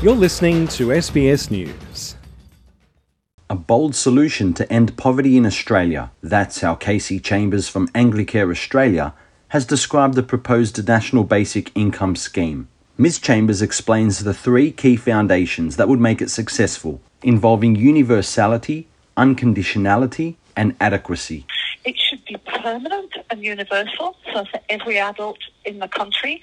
You're listening to SBS News. A bold solution to end poverty in Australia. That's how Casey Chambers from Anglicare Australia has described the proposed National Basic Income Scheme. Ms. Chambers explains the three key foundations that would make it successful, involving universality, unconditionality, and adequacy. It should be permanent and universal, so for every adult in the country.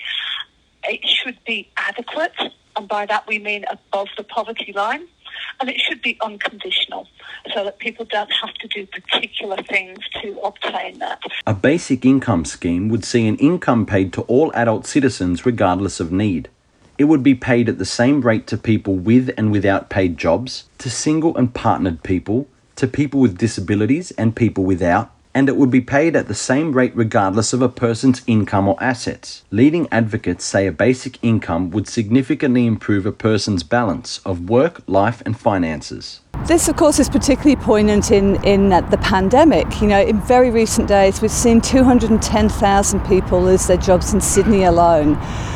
It should be adequate, and by that we mean above the poverty line. And it should be unconditional, so that people don't have to do particular things to obtain that. A basic income scheme would see an income paid to all adult citizens regardless of need. It would be paid at the same rate to people with and without paid jobs, to single and partnered people, to people with disabilities and people without, and it would be paid at the same rate regardless of a person's income or assets. Leading advocates say a basic income would significantly improve a person's balance of work, life and finances. This, of course, is particularly poignant in the pandemic. In very recent days, we've seen 210,000 people lose their jobs in Sydney alone.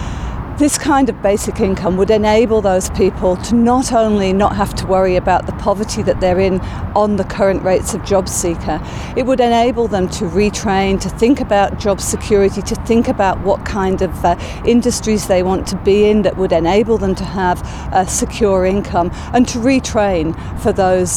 This kind of basic income would enable those people to not only not have to worry about the poverty that they're in on the current rates of job seeker, it would enable them to retrain, to think about job security, to think about what kind of industries they want to be in that would enable them to have a secure income, and to retrain for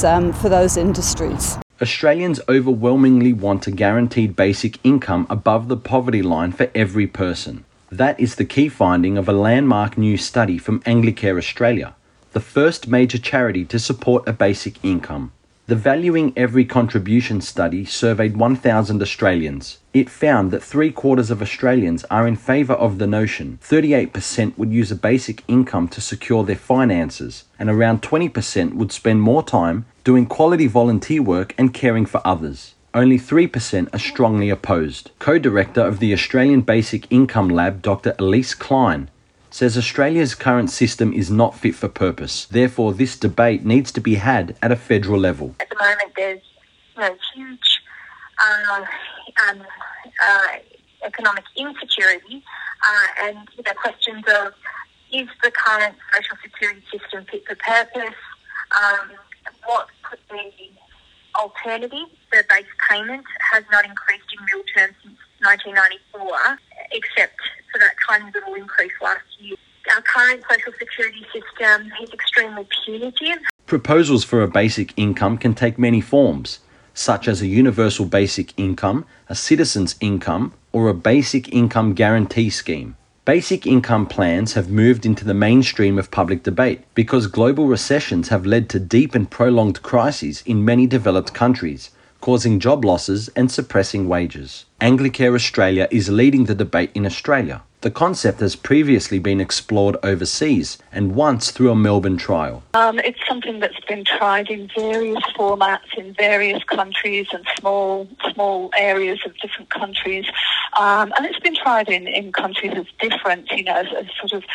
those industries. Australians overwhelmingly want a guaranteed basic income above the poverty line for every person. That is the key finding of a landmark new study from Anglicare Australia, the first major charity to support a basic income. The Valuing Every Contribution study surveyed 1,000 Australians. It found that 3/4 of Australians are in favour of the notion. 38% would use a basic income to secure their finances, and around 20% would spend more time doing quality volunteer work and caring for others. Only 3% are strongly opposed. Co-director of the Australian Basic Income Lab, Dr. Elise Klein, says Australia's current system is not fit for purpose. Therefore, this debate needs to be had at a federal level. At the moment, there's huge economic insecurity and questions of, is the current social security system fit for purpose? What could be alternative? The base payment has not increased in real terms since 1994, except for that tiny little increase last year. Our current social security system is extremely punitive. Proposals for a basic income can take many forms, such as a universal basic income, a citizen's income, or a basic income guarantee scheme. Basic income plans have moved into the mainstream of public debate because global recessions have led to deep and prolonged crises in many developed countries, causing job losses and suppressing wages. Anglicare Australia is leading the debate in Australia. The concept has previously been explored overseas and once through a Melbourne trial. It's something that's been tried in various formats in various countries and small areas of different countries. And it's been tried in countries as different, as sort of,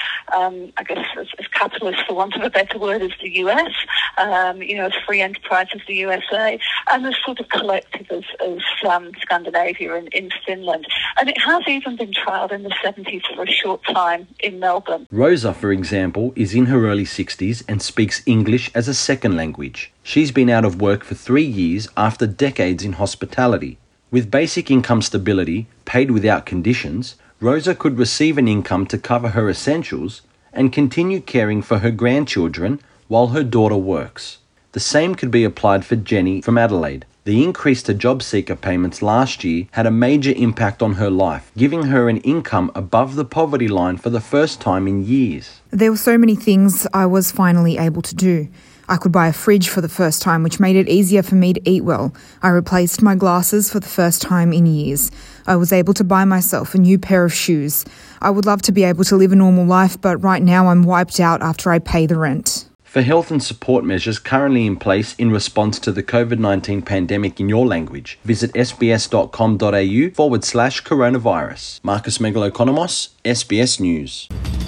as capitalist, for want of a better word, as the US, as free enterprise as the USA, and as sort of collective as Scandinavia and in Finland. And it has even been trialled in the 70s for a short time in Melbourne. Rosa, for example, is in her early 60s and speaks English as a second language. She's been out of work for 3 years after decades in hospitality. With basic income stability, paid without conditions, Rosa could receive an income to cover her essentials and continue caring for her grandchildren while her daughter works. The same could be applied for Jenny from Adelaide. The increase to job seeker payments last year had a major impact on her life, giving her an income above the poverty line for the first time in years. There were so many things I was finally able to do. I could buy a fridge for the first time, which made it easier for me to eat well. I replaced my glasses for the first time in years. I was able to buy myself a new pair of shoes. I would love to be able to live a normal life, but right now I'm wiped out after I pay the rent. For health and support measures currently in place in response to the COVID-19 pandemic in your language, visit sbs.com.au/coronavirus. Marcus Megalokonomos, SBS News.